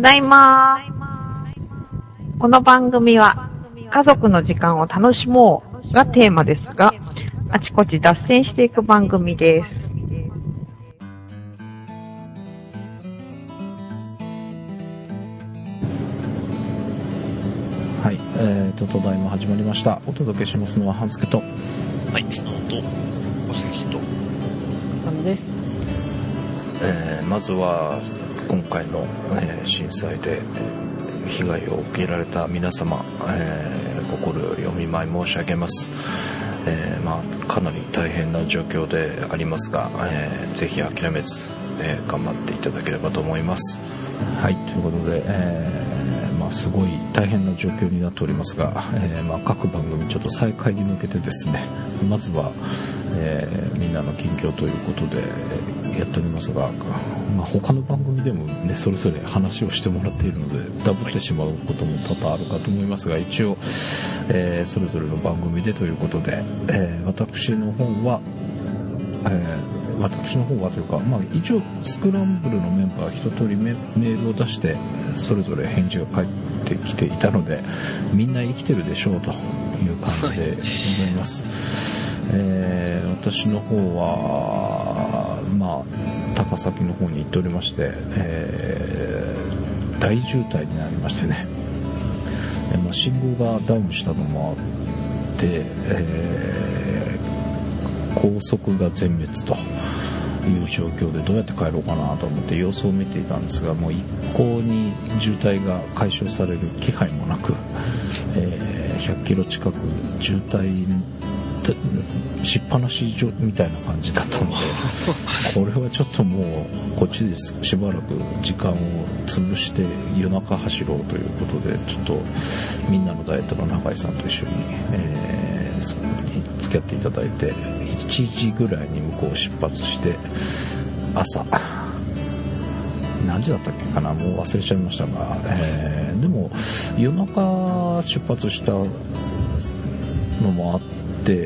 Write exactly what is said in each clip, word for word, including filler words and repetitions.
ただいま。この番組は家族の時間を楽しもうがテーマですが、あちこち脱線していく番組です。 はい、えーと、ただいま始まりました。お届けしますのは半助と、 はい、スノーと小関とあのです。 えー、まずは今回の、えー、震災で被害を受けられた皆様、えー、心よりお見舞い申し上げます。えーまあ、かなり大変な状況でありますが、えー、ぜひ諦めず、えー、頑張っていただければと思います。はい、ということで、えーまあ、すごい大変な状況になっておりますが、えーまあ、各番組ちょっと再開に向けてですね、まずは、えー、みんなの近況ということでやっておりますが、まあ、他の番組でもねそれぞれ話をしてもらっているのでダブってしまうことも多々あるかと思いますが、一応、えー、それぞれの番組でということで、えー、私の方は、えー私の方はというか、まあ、一応スクランブルのメンバー一通り メ, メールを出してそれぞれ返事が返ってきていたので、みんな生きてるでしょうという感じでございます。えー、私の方は、まあ、高崎の方に行っておりまして、えー、大渋滞になりましてね、えーまあ、信号がダウンしたのもあって、えー、高速が全滅という状況でどうやって帰ろうかなと思って様子を見ていたんですが、もう一向に渋滞が解消される気配もなく、えー、ひゃっキロ近く渋滞しっぱなしみたいな感じだったので、これはちょっともうこっちでしばらく時間を潰して夜中走ろうということで、ちょっとみんなのダイエットの中井さんと一緒に、えー、そこに付き合っていただいていちじぐらいに向こうを出発して、朝何時だったっけかな、もう忘れちゃいましたが、えー、でも夜中出発したのもあって、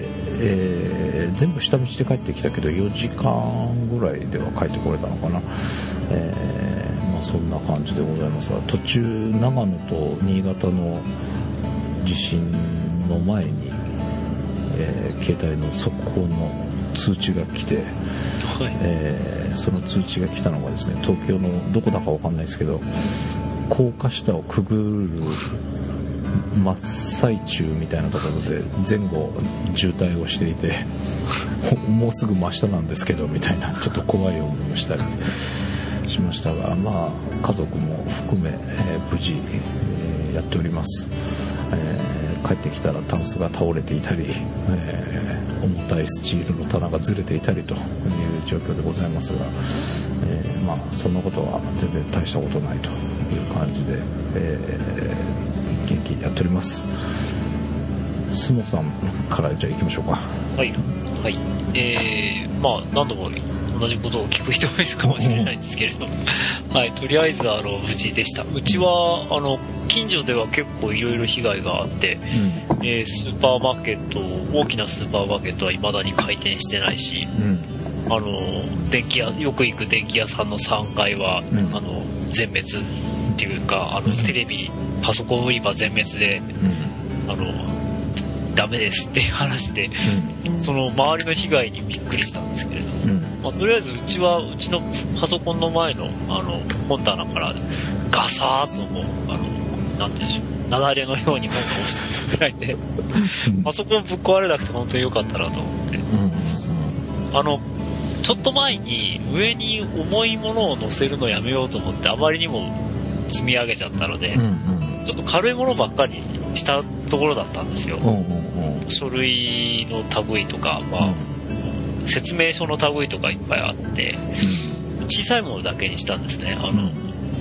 えー、全部下道で帰ってきたけどよじかんぐらいでは帰ってこれたのかな、えーまあ、そんな感じでございますが、途中長野と新潟の地震の前に、えー、携帯の速報の通知が来て、はい、えー、その通知が来たのがですね、東京のどこだかわかんないですけど高架下をくぐる真っ最中みたいなところで前後渋滞をしていてもうすぐ真下なんですけどみたいなちょっと怖い思いをしたりしましたが、まあ家族も含め、えー、無事、えー、やっております。えー、帰ってきたらタンスが倒れていたり、えー、重たいスチールの棚がずれていたりという状況でございますが、えー、まあそんなことは全然大したことないという感じで、えー、元気にやっております。スノさんからじゃあ行きましょうか。 はいはい、えー、まあ何度も同じことを聞く人もいるかもしれないんですけれどはい、とりあえずあの無事でした。うちはあの近所では結構いろいろ被害があって、うん、えー、スーパーマーケット、大きなスーパーマーケットは未だに開店してないし、うん、あの電気屋、よく行く電気屋さんのさんがいは、うん、あの全滅っていうか、あのテレビ、パソコン売り場全滅で、うん、あのダメですっていう話で、うん、その周りの被害にびっくりしたんですけれども、うん、まあ、とりあえずうちはうちのパソコンの前のあの本棚からガサーッともうあのなんて言うんでしょう、雪崩のように本が落ちてるぐらいでパソコンぶっ壊れなくて本当に良かったなと思って、うん、あのちょっと前に上に重いものを載せるのやめようと思ってあまりにも積み上げちゃったので、うんうん、ちょっと軽いものばっかりしたところだったんですよ、うんうんうん、書類の類とか、まあうん、説明書の類とかいっぱいあって、うん、小さいものだけにしたんですね。あの、うん、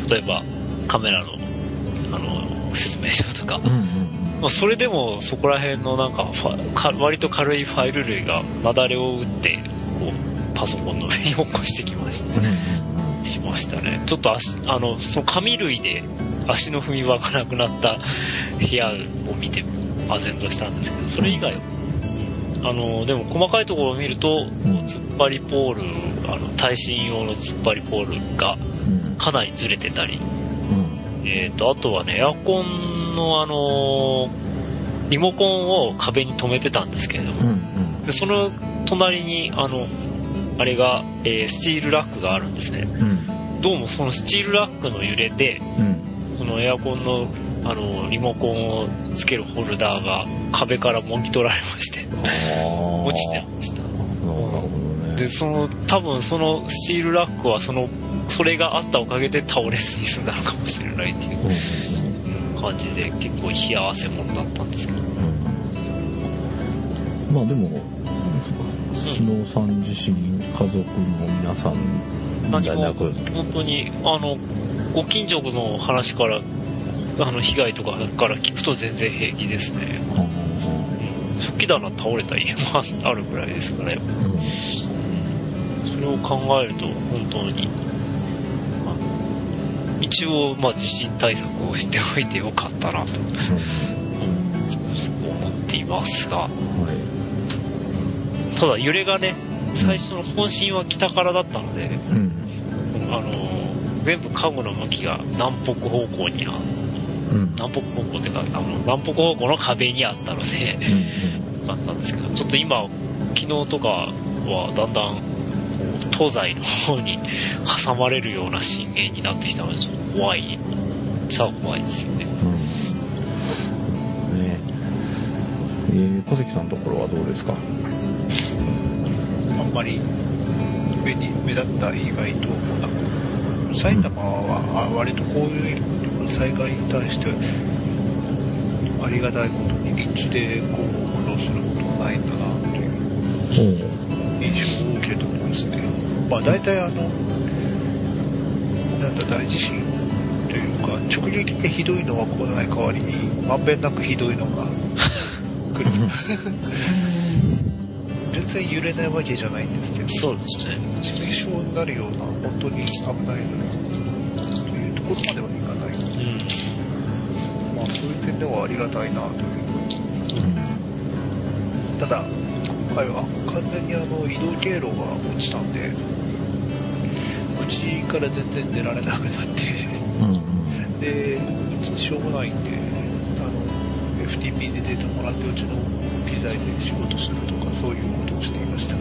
例えばカメラの、あの説明書とか、うんうんうん、まあ、それでもそこら辺のなんか割と軽いファイル類が雪崩を打ってこうパソコンの上に起こしてきました、うんうんうん、しましたね。ちょっと足あのその紙類で足の踏み場がなくなった部屋を見て唖然としたんですけど、それ以外はあのでも細かいところを見ると、うん、突っ張りポール、あの耐震用の突っ張りポールがかなりずれてたり、うん、 えっと、あとはね、エアコンのあのー、リモコンを壁に留めてたんですけれども、うんうん、でその隣に、あの、あれが、えー、スチールラックがあるんですね。うん、どうもそのスチールラックの揺れで、うん、そのエアコンの、あの、リモコンをつけるホルダーが壁からもぎ取られまして、落ちてました。で、その、多分そのスチールラックはその、それがあったおかげで倒れずに済んだのかもしれないっていう感じで、結構冷や汗ものだったんですけど。うん、 まあでも、スノーさん自身、家族の皆さん何も本当に、あの、ご近所の話から、あの、被害とかから聞くと全然平気ですね。うん、食器棚倒れた家もあるぐらいですからね。うん、それを考えると、本当に、一応、まあ、地震対策をしておいてよかったなと、うん、思っていますが、はい、ただ揺れがね、最初の本震は北からだったので、うん、あの全部家具の向きが南北方向にあ、うん、南北方向というかあの南北方向の壁にあったので、うん、あったんですけど、ちょっと今昨日とかはだんだん東西の方に挟まれるような震源になってきたので、ちょっと怖いっちゃ怖いですよね。 うん、ねえー、小関さんのところはどうですか？ あんまり目に目立った以外ともなく、埼玉は割とこういう災害に対してありがたいことに立地でこう苦労することがないんだなという印象を受けておりますね。まあ大体あのなんだ大地震というか直撃でひどいのは来ない代わりにまんべんなくひどいのが来る。全然揺れないわけじゃないんですけど、 そうですね。 致命傷になるような本当に危ないのというところまではいかない。うん、まあそういう点ではありがたいなという。うん、ただ今回は完全にあの移動経路が落ちたんで、うちから全然出られなくなって、うん、でしょうがないんで、あの エフティーピー でデータもらってうちの機材で仕事するとかそういうことをしていました。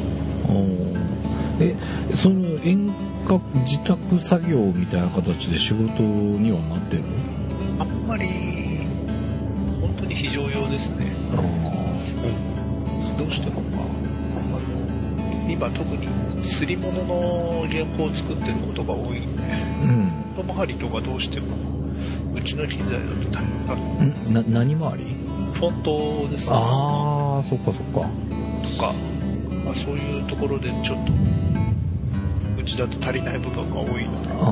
え、その遠隔自宅作業みたいな形で仕事にはなってるの？ あんまり本当に非常用ですね。あ、どうしても、まあ、あの今特にすり物の原稿を作ってることが多いんで、うん、フォト周りとかどうしてもうちの機材だとあのんな何周り？ フォントですね。 ああ、そっかそっか。 とか、まあ、そういうところでちょっとうちだと足りない部分が多いので、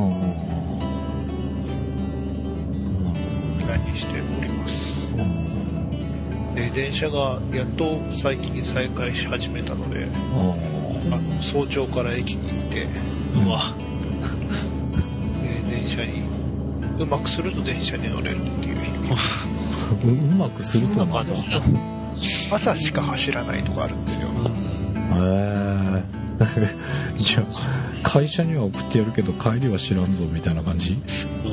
何しております。で、電車がやっと最近再開し始めたので、あの早朝から駅に行って、うわ、で電車にうまくすると電車に乗れるっていううまくするとなんだ。 朝しか走らないとかあるんですよ。 へえ。じゃあ会社には送ってやるけど帰りは知らんぞみたいな感じ？ うん、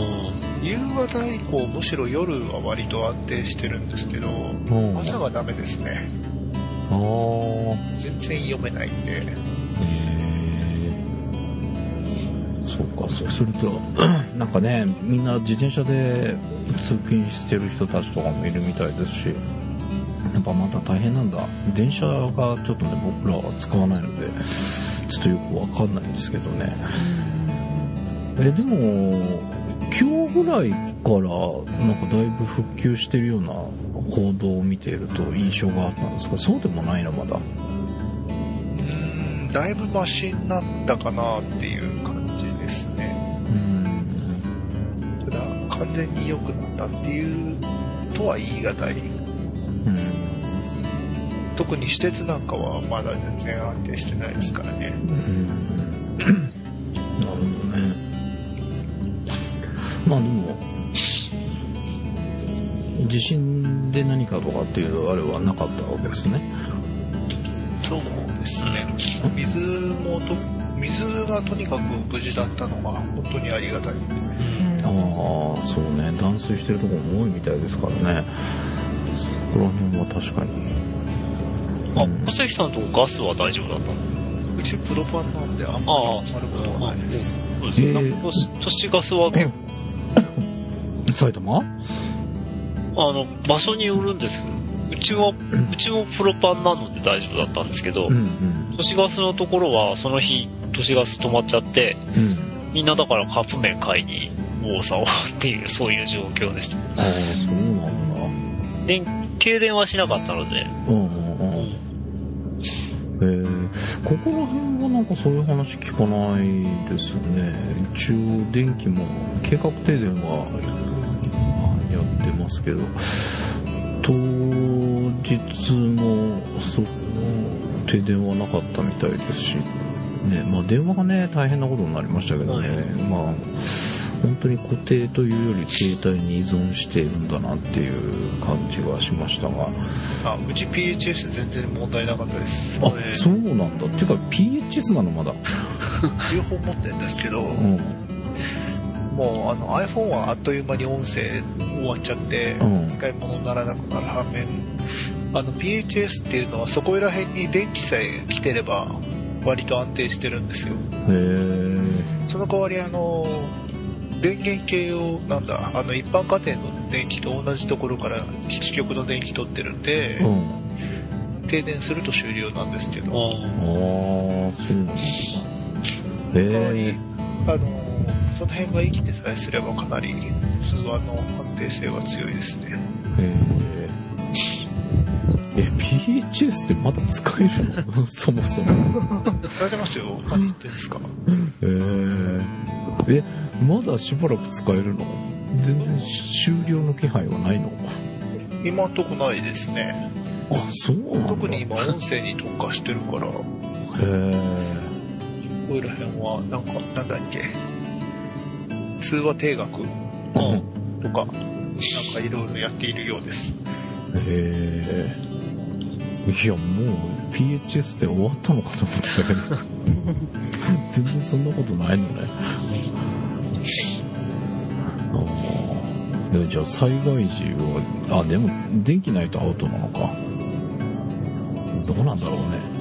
夕方以降むしろ夜は割と安定してるんですけど、朝はダメですね。あ、全然読めないんで。へえ。 そうか、そうするとなんかね、みんな自転車で通勤してる人たちとかもいるみたいですし、やっぱまた大変なんだ。電車がちょっとね、僕らは使わないのでちょっとよくわかんないんですけどね。え、でも今日ぐらいからなんかだいぶ復旧してるような報道を見ていると印象があったんですが、そうでもないな、まだ。 うーん、だいぶマシになったかなっていう感じですね。うん、ただ完全に良くなったっていうとは言い難い。うん、特に私鉄なんかはまだ全然安定してないですからね。うん、なるほどね。まあでも地震で何かとかっていうあれはなかったわけですね。 そうですね。水もと水がとにかく無事だったのが本当にありがたい。うん、 あ、そうね、断水してるところも多いみたいですからね。そこら辺は確かに。 あ、 うん、 小関さんとこガスは大丈夫だったの？ うちプロパンなんであんまり困ることはないです。 そうですね。なんか都市、都市ガスは結構、 埼玉？ あの、場所によるんですけど、うちは、うちもプロパンなので大丈夫だったんですけど、 うんうん、 都市ガスのところはその日都市ガス止まっちゃって、うん、みんなだからカップ麺買いに大沢っていうそういう状況でした。 ああ、そうなんだ。 電停電はしなかったので。うんうんうん。 えー、ここら辺はなんかそういう話聞かないですね。一応電気も計画停電はやってますけど、当日もそ停電はなかったみたいですし、ね、まあ電話がね大変なことになりましたけどね、はい、まあ本当に固定というより携帯に依存しているんだなっていう感じはしましたが、 あ、うち ピーエイチエス 全然問題なかったです。 あ、そうなんだ。っていうか ピーエイチエス なのまだ両方持ってるんですけど、うん、もうあの iPhone はあっという間に音声終わっちゃって、うん、使い物にならなくなる反面、あの ピーエイチエス っていうのはそこら辺に電気さえ来てれば割と安定してるんですよ。へー。その代わりあの電源系をなんだあの一般家庭の電気と同じところから基地局の電気取ってるんで、うん、停電すると終了なんですけど。ああ、 そうなんだ。へえ。 あのその辺が生きてさえすればかなり通話の安定性は強いですね。へえ。え、ピーエイチエス ってまだ使えるの？そもそも。 使えてますよ。何言ってんですか。 へえ。え、まだしばらく使えるの？全然終了の気配はないの？ 今んとこないですね。 あ、そうなんだ。 特に今音声に特化してるから。へえ。ここら辺はなんかなんだっけ、通話定額、うん、とかなんかいろいろやっているようです。へえ。いやもう ピーエイチエス で終わったのかと思ってたけど全然そんなことないのね。あ、じゃあ災害時は、あ、でも電気ないとアウトなのか。どうなんだろうね。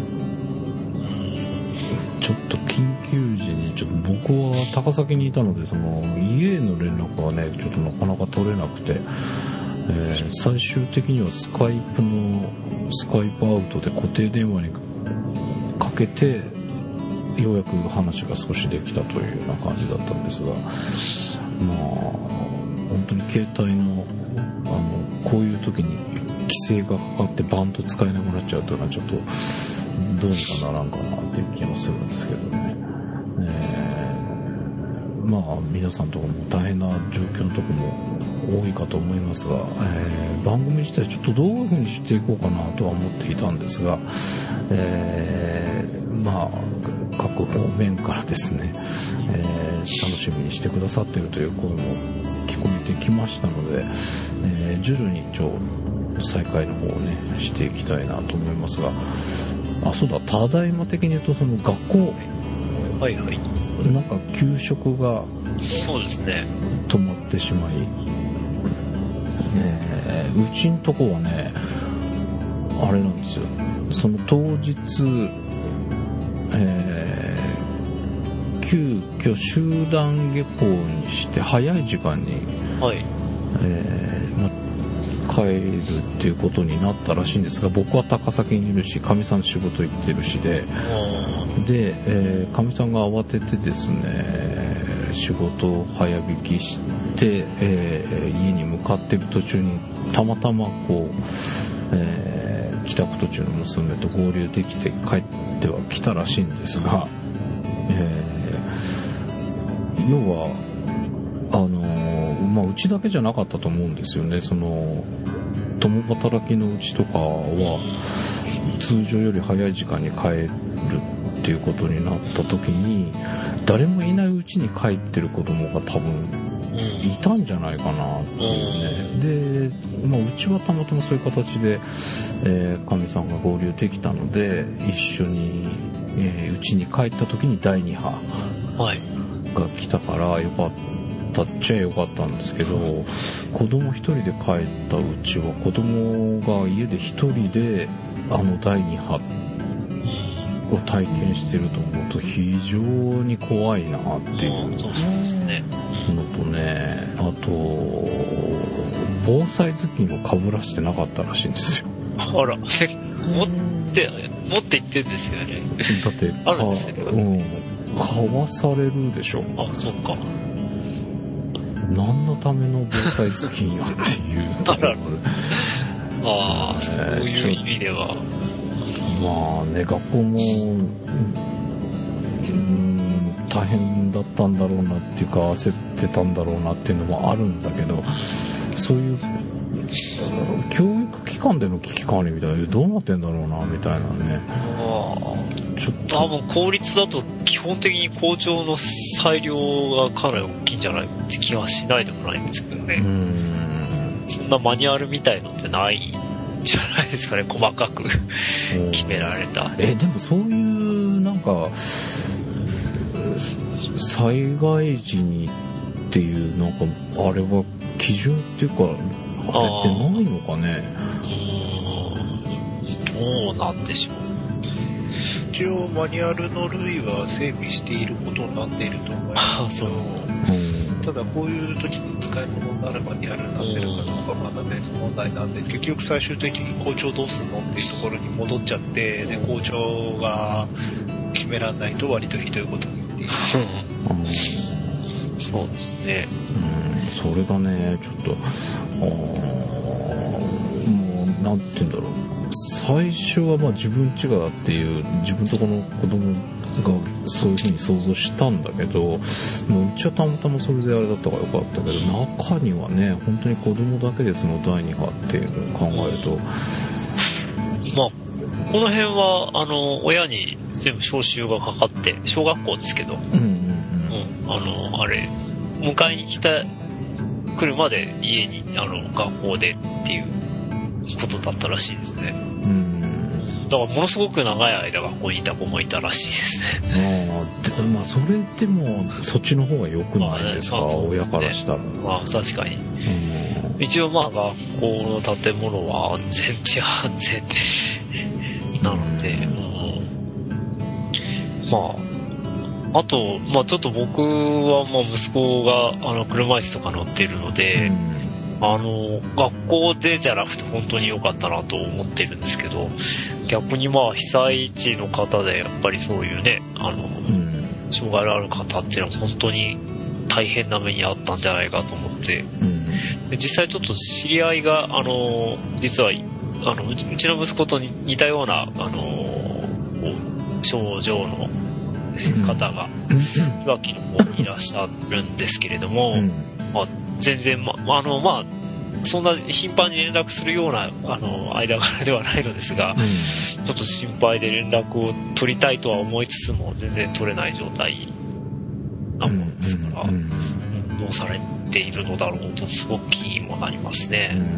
ちょっと緊急時に、ちょっと僕は高崎にいたので、その家への連絡はね、ちょっとなかなか取れなくて、えー、最終的にはスカイプの、スカイプアウトで固定電話にかけて、ようやく話が少しできたというような感じだったんですが、まあ、本当に携帯の、あの、こういう時に規制がかかってバンと使えなくなっちゃうというのはちょっと、どうにかならんかなっていう気もするんですけどね。えー、まあ皆さんとこも大変な状況のとこも多いかと思いますが、えー、番組自体ちょっとどういう風にしていこうかなとは思っていたんですが、えー、まあ各方面からですね、えー、楽しみにしてくださっているという声も聞こえてきましたので、えー、徐々に一応再開の方をねしていきたいなと思いますが、あ、そうだ、ただいま的に言うとその学校、 はいはい、 なんか給食がそうですね止まってしまい、ねえ、うちんとこはねあれなんですよ、その当日、えー、急遽集団下校にして早い時間に、はい、えーま帰るっていうことになったらしいんですが、僕は高崎にいるし、かみさん仕事行ってるしで、で、えー、かみさんが慌ててですね、仕事を早引きして、えー、家に向かってる途中にたまたまこう、えー、帰宅途中の娘と合流できて帰っては来たらしいんですが、えー、要はあのまあ、うちだけじゃなかったと思うんですよね。その共働きのうちとかは通常より早い時間に帰るっていうことになった時に、誰もいないうちに帰ってる子供が多分いたんじゃないかなっていうね。で、まあ、うちはたまたまそういう形で、えー、かみさんが合流できたので一緒にうち、えー、に帰った時にだいに波が来たからよかったったっちゃよかったんですけど、子供一人で帰ったうちは子供が家で一人であのだいに波を体験してると思うと非常に怖いなっていうのとね、あと防災頭巾をかぶらしてなかったらしいんですよ。 あら、持って持って行ってんですよね。 だってあるんですけど、 うん、かわされるでしょ。 あ、そうか。 何のための防災頭巾よっていうところでああ、そういう意味では、 まあね、学校も、うん、大変だったんだろうなっていうか焦ってたんだろうなっていうのもあるんだけど、そういう教育機関での危機管理みたいなどうなってんだろうなみたいなね。 あちょっと多分公立だと基本的に校長の裁量がかなり大きいんじゃないって気はしないでもないんですけどね。うん、そんなマニュアルみたいのってないじゃないですかね、細かく決められた。 えでもそういうなんか災害時にっていうなんかあれは基準っていうかあれってないのかね。 どうなんでしょう。 一応マニュアルの類は整備していることになっていると思いますけど、ただこういう時に使い物になるマニュアルになってるかどうかまだ別問題なんで、結局最終的に校長どうすんのっていうところに戻っちゃって、で校長が決めらんないと割とひどいことになっている。 そうですね。 うん、それがねちょっともうなんて言うんだろう、最初はまあ自分ちがだっていう自分とこの子供がそういう風に想像したんだけど、もううちはたまたまそれであれだったからよかったけど、中にはね本当に子供だけでそのだいに波っていうのを考えると、 まあこの辺はあの親に全部招集がかかって、小学校ですけど、うんうんうん、あのあれ迎えに来た来るまで家にあの学校でっていうことだったらしいですね。うん、だからものすごく長い間学校にいた子もいたらしいですね。 ああ、まあそれでもそっちの方が良くないですか、まあね、そうですね、親からしたら。 まあ確かに。うん、一応まあ学校の建物は安全っちゃ安全なので、うん、まああとまあちょっと僕はまあ息子があの車椅子とか乗ってるので。うん、あの学校でじゃなくて本当に良かったなと思ってるんですけど、逆にまあ被災地の方でやっぱりそういうねあの、うん、障害のある方っていうのは本当に大変な目にあったんじゃないかと思って、うん、で実際ちょっと知り合いがあの実はあのうちの息子と似たようなあの症状の方がいわきの方にいらっしゃるんですけれども、うん、まあ全然、ま、あの、まあ、そんな頻繁に連絡するような、あの、間柄ではないのですが、うん、ちょっと心配で連絡を取りたいとは思いつつも、全然取れない状態なもんですから、うんうんうん、どうされているのだろうと、すごく気にもなりますね。うん、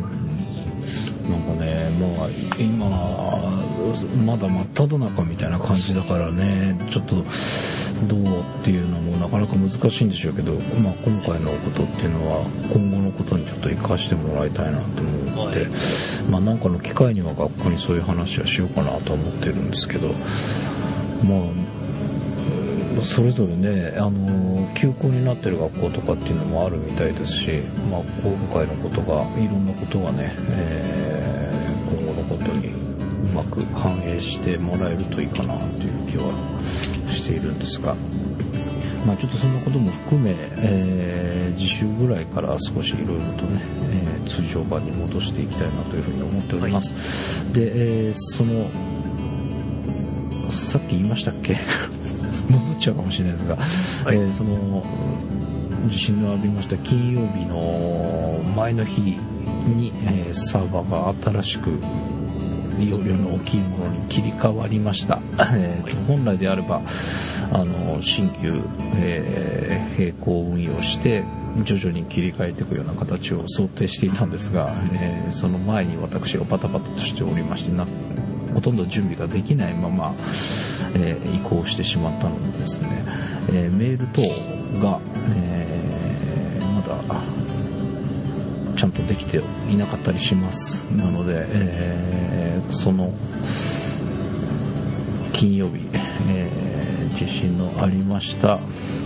なんかね、まあ、今、まだ真っ只中みたいな感じだからね、ちょっと、どうっていうのもなかなか難しいんでしょうけど、まあ、今回のことっていうのは今後のことにちょっと生かしてもらいたいなと思って、はい、まあなんかの機会には学校にそういう話はしようかなと思ってるんですけど、まあそれぞれねあの休校になってる学校とかっていうのもあるみたいですし、まあ今回のことがいろんなことがね、えー、今後のことにうまく反映してもらえるといいかなという気はしているんですが、まあ、ちょっとそんなことも含め、えー、次週ぐらいから少しいろいろとね、えー、通常版に戻していきたいなというふうに思っております、はい、で、えー、そのさっき言いましたっけ戻っちゃうかもしれないですが、はい、えー、その地震のありました金曜日の前の日に、えー、サーバーが新しく容量の大きいものに切り替わりました、えー、と本来であればあの新旧、えー、並行運用して徐々に切り替えていくような形を想定していたんですが、えー、その前に私がバタバタとしておりましてなほとんど準備ができないまま、えー、移行してしまったのでですね、えー、メール等が、えー、 ちゃんとできていなかったりします。なので、えー、その金曜日、えー、地震のありました、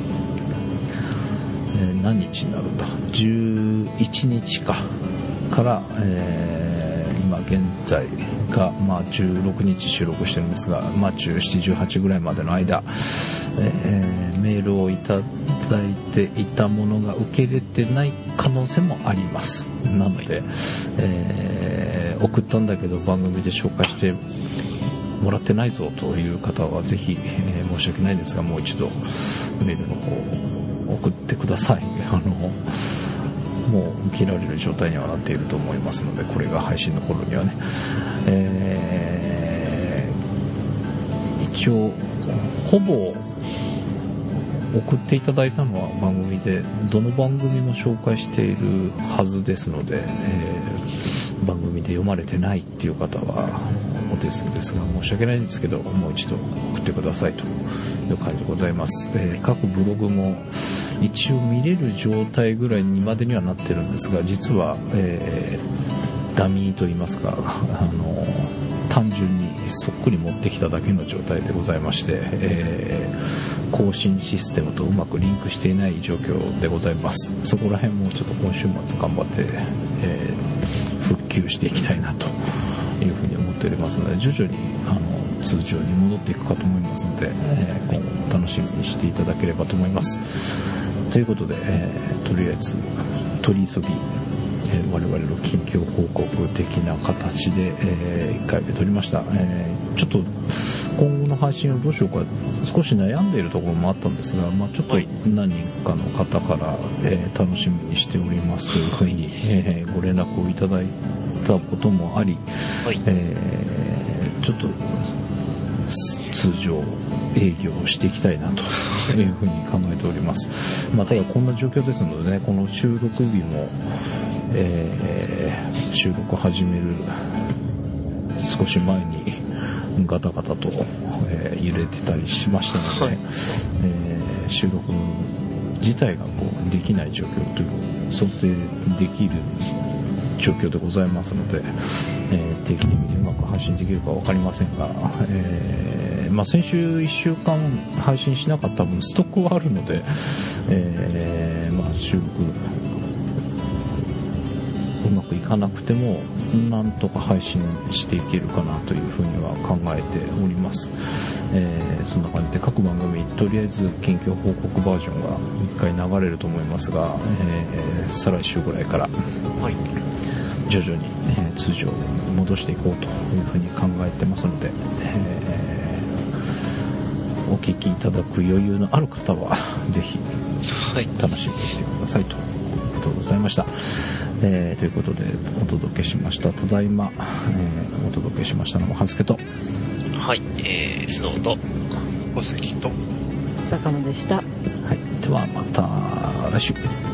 えー、何日になるんだじゅういちにちかから、えー、今現在が、まあ、じゅうろくにち収録してるんですが、まあ、じゅうしち、じゅうはちぐらいまでの間、えー、メールをいただいていたものが受け入れてない可能性もあります。なので、えー、送ったんだけど番組で紹介してもらってないぞという方はぜひ、えー、申し訳ないですがもう一度メールの方を送ってください。あのもう受けられる状態にはなっていると思いますので、これが配信の頃にはね、えー、一応ほぼ送っていただいたのは番組でどの番組も紹介しているはずですので、えー、番組で読まれてないっていう方はお手数ですが申し訳ないんですけどもう一度送ってくださいという感じでございます。えー、各ブログも一応見れる状態ぐらいにまでにはなってるんですが、実は、えー、ダミーといいますか、あの単純にそっくり持ってきただけの状態でございまして、えー、更新システムとうまくリンクしていない状況でございます。そこら辺もちょっと今週末頑張って、えー、復旧していきたいなというふうに思っておりますので、徐々にあの通常に戻っていくかと思いますので、えー、今後楽しみにしていただければと思います。ということで、えー、とりあえず取り急ぎ、えー、我々の近況報告的な形で、えー、いっかいめ撮りました。えー、ちょっと今後の配信をどうしようか少し悩んでいるところもあったんですが、まあ、ちょっと何人かの方から、えー、楽しみにしておりますというふうに、えー、ご連絡をいただいたこともあり、はい、えー、ちょっと通常営業をしていきたいなというふうに考えております。まあ、ただこんな状況ですのでね、この収録日も、えー、収録を始める少し前にガタガタと、えー、揺れてたりしましたので、はい、えー、収録自体がこうできない状況という想定できる状況でございますので、えー、定期的にうまく配信できるか分かりませんが、えーまあ、先週いっしゅうかん配信しなかった分ストックはあるので、えーまあ、収録うまくいかなくてもなんとか配信していけるかなというふうには考えております。えー、そんな感じで各番組とりあえず近況報告バージョンがいっかい流れると思いますが、えー、再来週ぐらいから、はい、徐々に、えー、通常に戻していこうというふうに考えてますので、えー、お聞きいただく余裕のある方はぜひ楽しみにしてくださいということでございました。えー、ということでお届けしましたただいま、えー、お届けしましたのははずけと、 はい、えー、スノーと小関と高野でした。 はい、ではまた来週。